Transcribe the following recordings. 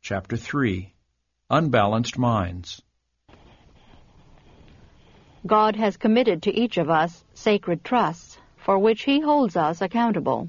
Chapter 3. Unbalanced Minds. God has committed to each of us sacred trusts, for which He holds us accountable.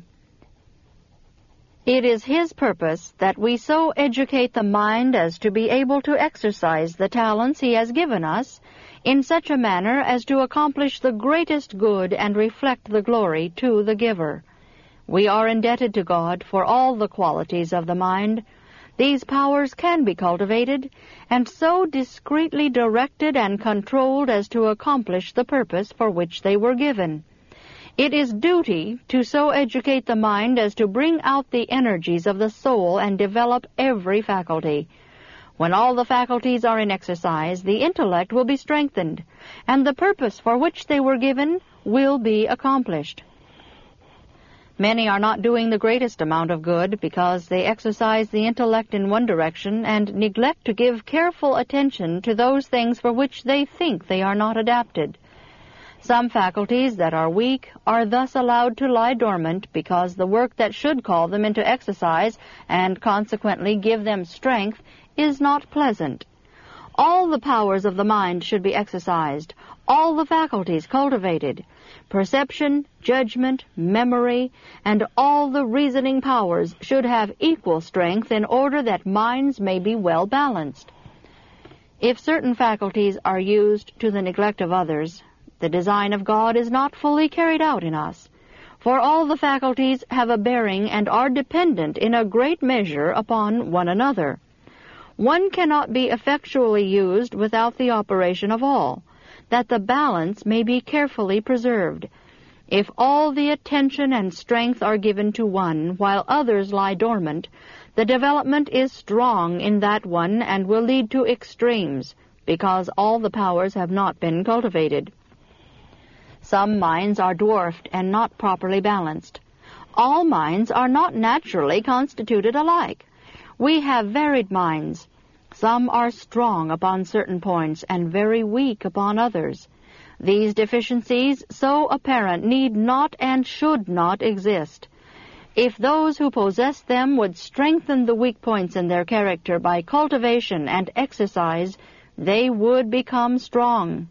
It is His purpose that we so educate the mind as to be able to exercise the talents He has given us in such a manner as to accomplish the greatest good and reflect the glory to the giver. We are indebted to God for all the qualities of the mind. These powers can be cultivated, and so discreetly directed and controlled as to accomplish the purpose for which they were given. It is duty to so educate the mind as to bring out the energies of the soul and develop every faculty. When all the faculties are in exercise, the intellect will be strengthened, and the purpose for which they were given will be accomplished. Many are not doing the greatest amount of good because they exercise the intellect in one direction and neglect to give careful attention to those things for which they think they are not adapted. Some faculties that are weak are thus allowed to lie dormant because the work that should call them into exercise and consequently give them strength is not pleasant. All the powers of the mind should be exercised, all the faculties cultivated. Perception, judgment, memory, and all the reasoning powers should have equal strength in order that minds may be well balanced. If certain faculties are used to the neglect of others, the design of God is not fully carried out in us, for all the faculties have a bearing and are dependent in a great measure upon one another. One cannot be effectually used without the operation of all, that the balance may be carefully preserved. If all the attention and strength are given to one, while others lie dormant, the development is strong in that one and will lead to extremes, because all the powers have not been cultivated. Some minds are dwarfed and not properly balanced. All minds are not naturally constituted alike. We have varied minds. Some are strong upon certain points and very weak upon others. These deficiencies, so apparent, need not and should not exist. If those who possess them would strengthen the weak points in their character by cultivation and exercise, they would become strong.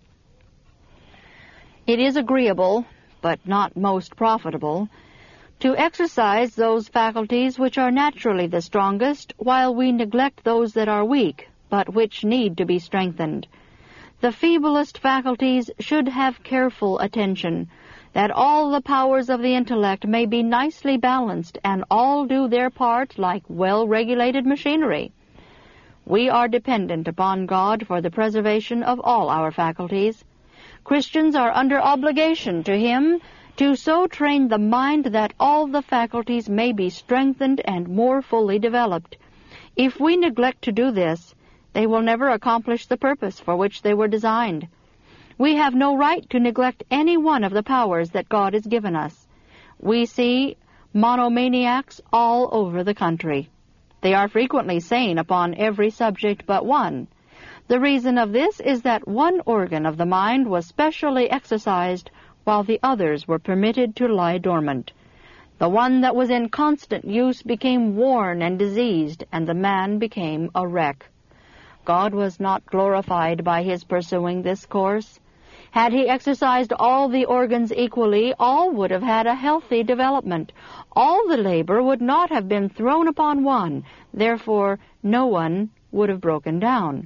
It is agreeable, but not most profitable, to exercise those faculties which are naturally the strongest, while we neglect those that are weak, but which need to be strengthened. The feeblest faculties should have careful attention, that all the powers of the intellect may be nicely balanced and all do their part like well-regulated machinery. We are dependent upon God for the preservation of all our faculties. Christians are under obligation to Him to so train the mind that all the faculties may be strengthened and more fully developed. If we neglect to do this, they will never accomplish the purpose for which they were designed. We have no right to neglect any one of the powers that God has given us. We see monomaniacs all over the country. They are frequently sane upon every subject but one. The reason of this is that one organ of the mind was specially exercised while the others were permitted to lie dormant. The one that was in constant use became worn and diseased, and the man became a wreck. God was not glorified by his pursuing this course. Had he exercised all the organs equally, all would have had a healthy development. All the labor would not have been thrown upon one. Therefore, no one would have broken down.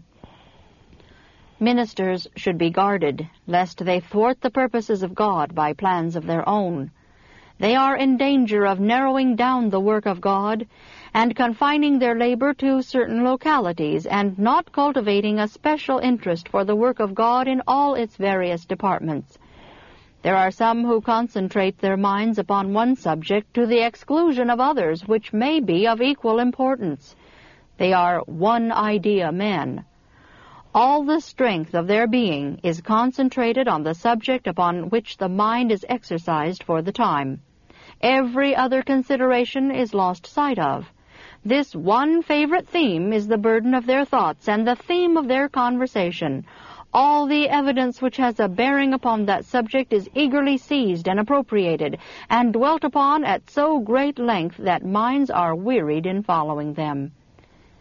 Ministers should be guarded, lest they thwart the purposes of God by plans of their own. They are in danger of narrowing down the work of God and confining their labor to certain localities and not cultivating a special interest for the work of God in all its various departments. There are some who concentrate their minds upon one subject to the exclusion of others which may be of equal importance. They are one-idea men. All the strength of their being is concentrated on the subject upon which the mind is exercised for the time. Every other consideration is lost sight of. This one favorite theme is the burden of their thoughts and the theme of their conversation. All the evidence which has a bearing upon that subject is eagerly seized and appropriated, and dwelt upon at so great length that minds are wearied in following them.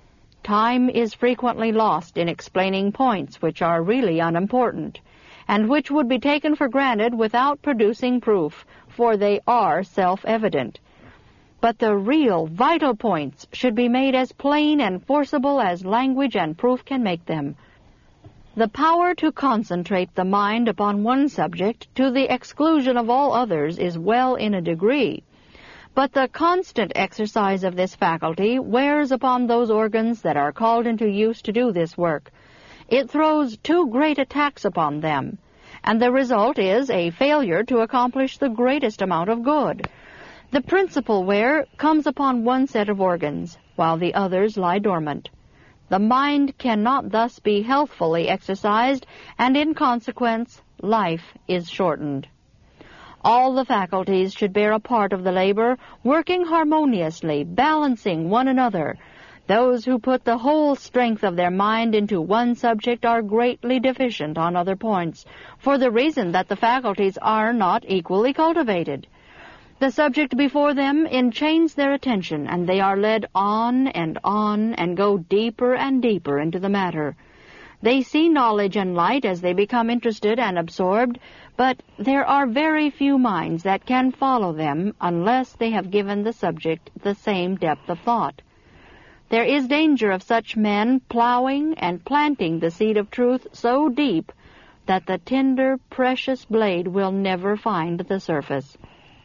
Time is frequently lost in explaining points which are really unimportant, and which would be taken for granted without producing proof, for they are self-evident. But the real, vital points should be made as plain and forcible as language and proof can make them. The power to concentrate the mind upon one subject to the exclusion of all others is well in a degree, but the constant exercise of this faculty wears upon those organs that are called into use to do this work. It throws too great a tax upon them, and the result is a failure to accomplish the greatest amount of good. The principal wear comes upon one set of organs, while the others lie dormant. The mind cannot thus be healthfully exercised, and in consequence, life is shortened. All the faculties should bear a part of the labor, working harmoniously, balancing one another. Those who put the whole strength of their mind into one subject are greatly deficient on other points, for the reason that the faculties are not equally cultivated. The subject before them enchains their attention, and they are led on, and go deeper and deeper into the matter. They see knowledge and light as they become interested and absorbed, but there are very few minds that can follow them unless they have given the subject the same depth of thought. There is danger of such men plowing and planting the seed of truth so deep that the tender, precious blade will never find the surface.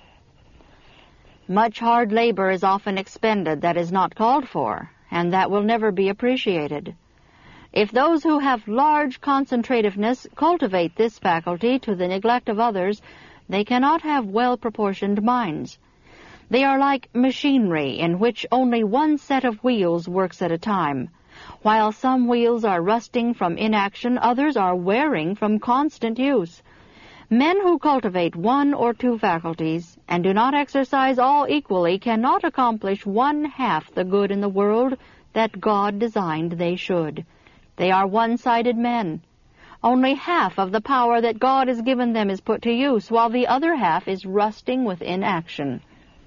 Much hard labor is often expended that is not called for, and that will never be appreciated. If those who have large concentrativeness cultivate this faculty to the neglect of others, they cannot have well-proportioned minds. They are like machinery in which only one set of wheels works at a time. While some wheels are rusting from inaction, others are wearing from constant use. Men who cultivate one or two faculties and do not exercise all equally cannot accomplish one-half the good in the world that God designed they should. They are one-sided men. Only half of the power that God has given them is put to use, while the other half is rusting with inaction.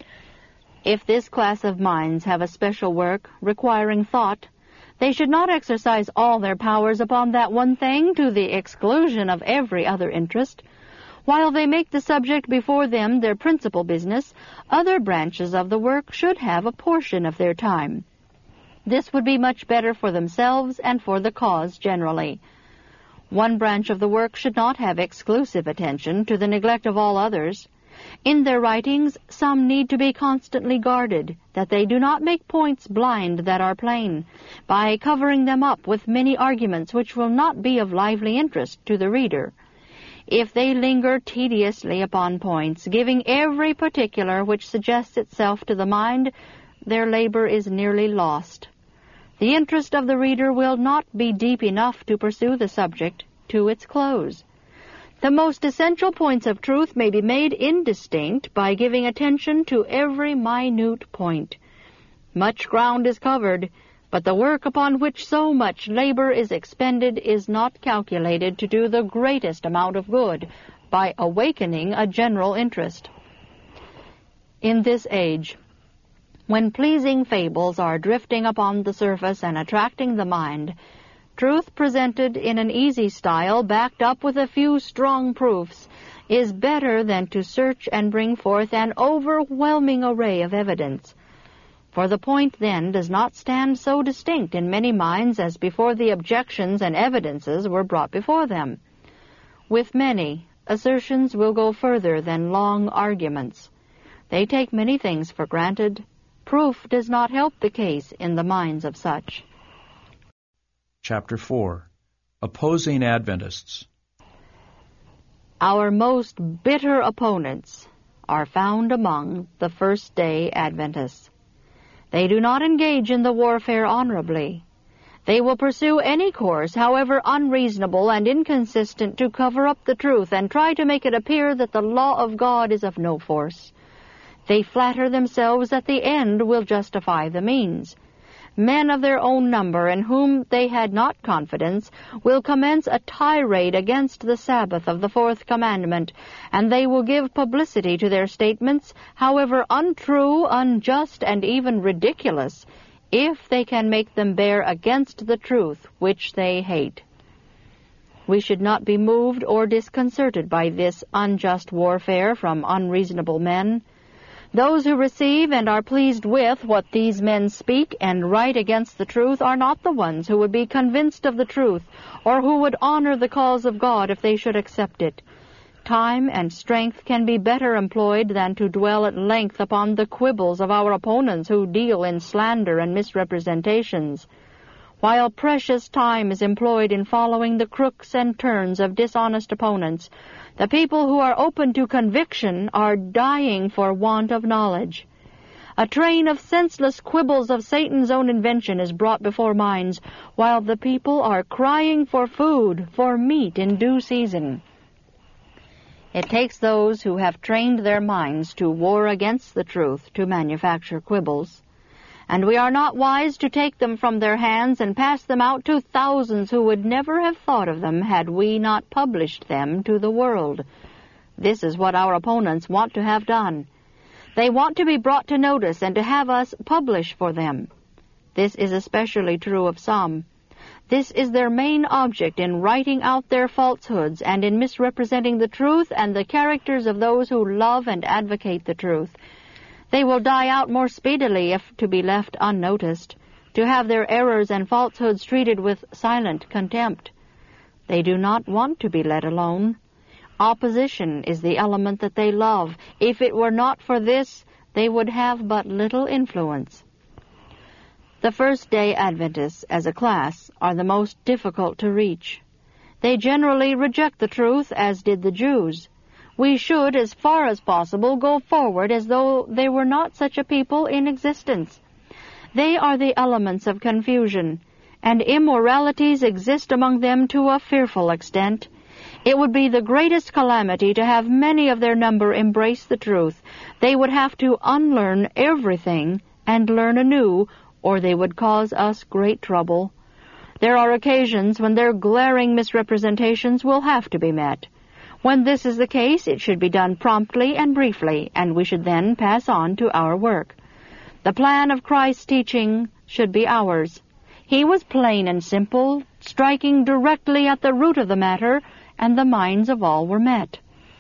If this class of minds have a special work requiring thought, they should not exercise all their powers upon that one thing to the exclusion of every other interest. While they make the subject before them their principal business, other branches of the work should have a portion of their time. This would be much better for themselves and for the cause generally. One branch of the work should not have exclusive attention to the neglect of all others. In their writings, some need to be constantly guarded, that they do not make points blind that are plain, by covering them up with many arguments which will not be of lively interest to the reader. If they linger tediously upon points, giving every particular which suggests itself to the mind, their labor is nearly lost. The interest of the reader will not be deep enough to pursue the subject to its close. The most essential points of truth may be made indistinct by giving attention to every minute point. Much ground is covered, but the work upon which so much labor is expended is not calculated to do the greatest amount of good by awakening a general interest. In this age, when pleasing fables are drifting upon the surface and attracting the mind, truth presented in an easy style, backed up with a few strong proofs, is better than to search and bring forth an overwhelming array of evidence. For the point then does not stand so distinct in many minds as before the objections and evidences were brought before them. With many, assertions will go further than long arguments. They take many things for granted. Proof does not help the case in the minds of such. Chapter 4. Opposing Adventists. Our most bitter opponents are found among the First-day Adventists. They do not engage in the warfare honorably. They will pursue any course, however unreasonable and inconsistent, to cover up the truth and try to make it appear that the law of God is of no force. They flatter themselves that the end will justify the means. Men of their own number, in whom they had not confidence, will commence a tirade against the Sabbath of the fourth commandment, and they will give publicity to their statements, however untrue, unjust, and even ridiculous, if they can make them bear against the truth which they hate. We should not be moved or disconcerted by this unjust warfare from unreasonable men. Those who receive and are pleased with what these men speak and write against the truth are not the ones who would be convinced of the truth, or who would honor the cause of God if they should accept it. Time and strength can be better employed than to dwell at length upon the quibbles of our opponents who deal in slander and misrepresentations. While precious time is employed in following the crooks and turns of dishonest opponents, the people who are open to conviction are dying for want of knowledge. A train of senseless quibbles of Satan's own invention is brought before minds, while the people are crying for food, for meat in due season. It takes those who have trained their minds to war against the truth to manufacture quibbles, and we are not wise to take them from their hands and pass them out to thousands who would never have thought of them had we not published them to the world. This is what our opponents want to have done. They want to be brought to notice and to have us publish for them. This is especially true of some. This is their main object in writing out their falsehoods and in misrepresenting the truth and the characters of those who love and advocate the truth. They will die out more speedily if to be left unnoticed, to have their errors and falsehoods treated with silent contempt. They do not want to be let alone. Opposition is the element that they love. If it were not for this, they would have but little influence. The First-day Adventists, as a class, are the most difficult to reach. They generally reject the truth, as did the Jews. We should, as far as possible, go forward as though there were not such a people in existence. They are the elements of confusion, and immoralities exist among them to a fearful extent. It would be the greatest calamity to have many of their number embrace the truth. They would have to unlearn everything and learn anew, or they would cause us great trouble. There are occasions when their glaring misrepresentations will have to be met. When this is the case, it should be done promptly and briefly, and we should then pass on to our work. The plan of Christ's teaching should be ours. He was plain and simple, striking directly at the root of the matter, and the minds of all were met.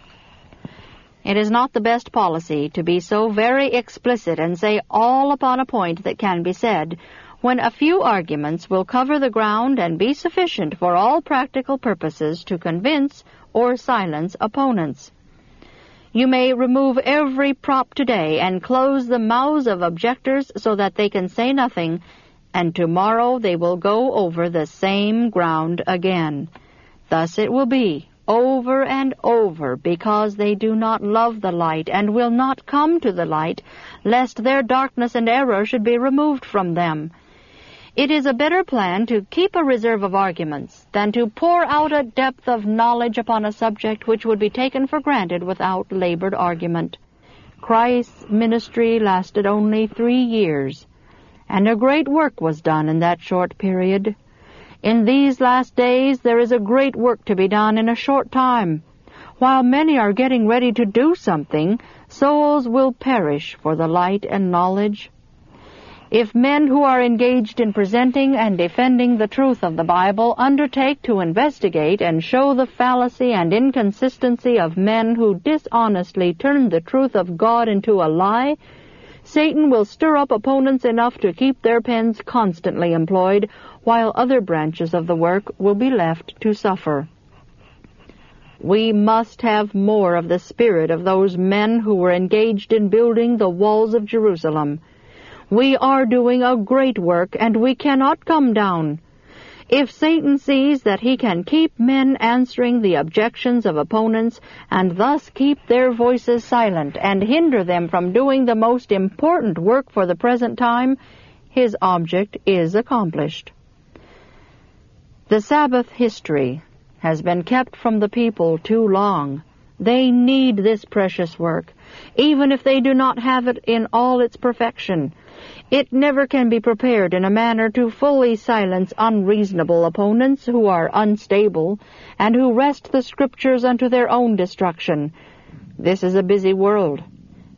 It is not the best policy to be so very explicit and say all upon a point that can be said, when a few arguments will cover the ground and be sufficient for all practical purposes to convince or silence opponents. You may remove every prop today and close the mouths of objectors so that they can say nothing, and tomorrow they will go over the same ground again. Thus it will be, over and over, because they do not love the light and will not come to the light, lest their darkness and error should be removed from them. It is a better plan to keep a reserve of arguments than to pour out a depth of knowledge upon a subject which would be taken for granted without labored argument. Christ's ministry lasted only 3 years, and a great work was done in that short period. In these last days there is a great work to be done in a short time. While many are getting ready to do something, souls will perish for the light and knowledge. If men who are engaged in presenting and defending the truth of the Bible undertake to investigate and show the fallacy and inconsistency of men who dishonestly turn the truth of God into a lie, Satan will stir up opponents enough to keep their pens constantly employed, while other branches of the work will be left to suffer. We must have more of the spirit of those men who were engaged in building the walls of Jerusalem. We are doing a great work, and we cannot come down. If Satan sees that he can keep men answering the objections of opponents, and thus keep their voices silent and hinder them from doing the most important work for the present time, his object is accomplished. The Sabbath history has been kept from the people too long. They need this precious work, even if they do not have it in all its perfection. It never can be prepared in a manner to fully silence unreasonable opponents who are unstable and who wrest the Scriptures unto their own destruction. This is a busy world,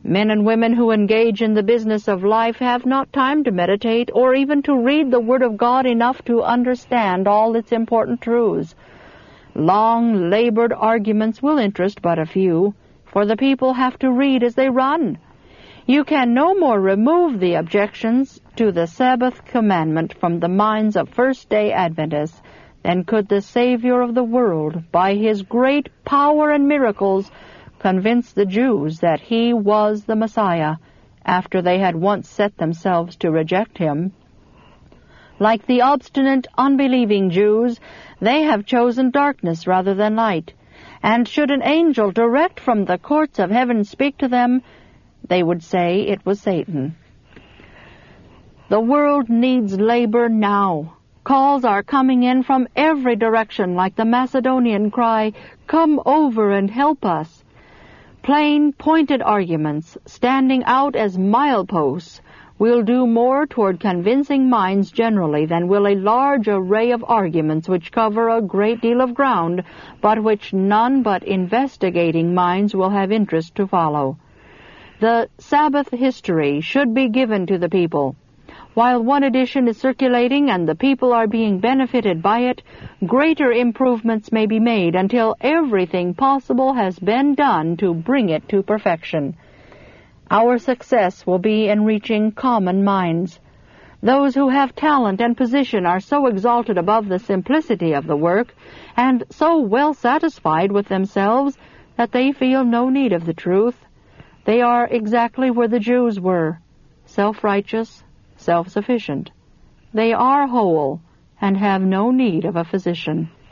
Men and women who engage in the business of life have not time to meditate or even to read the Word of God enough to understand all its important truths. Long, labored arguments will interest but a few, for the people have to read as they run. You can no more remove the objections to the Sabbath commandment from the minds of First-day Adventists than could the Savior of the world, by his great power and miracles, convince the Jews that he was the Messiah, after they had once set themselves to reject him. Like the obstinate, unbelieving Jews, they have chosen darkness rather than light, and should an angel direct from the courts of heaven speak to them, they would say it was Satan. The world needs labor now. Calls are coming in from every direction, like the Macedonian cry, "Come over and help us." Plain, pointed arguments, standing out as mileposts, will do more toward convincing minds generally than will a large array of arguments which cover a great deal of ground, but which none but investigating minds will have interest to follow. The Sabbath history should be given to the people. While one edition is circulating and the people are being benefited by it, greater improvements may be made until everything possible has been done to bring it to perfection. Our success will be in reaching common minds. Those who have talent and position are so exalted above the simplicity of the work, and so well satisfied with themselves, that they feel no need of the truth. They are exactly where the Jews were, self-righteous, self-sufficient. They are whole, and have no need of a physician.